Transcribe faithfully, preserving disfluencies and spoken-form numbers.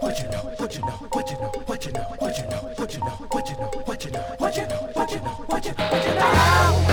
what you know, what you know, what you know, what you know, what you know, what you know, what you know, what you know, what you know, what you know, what you know, what you know.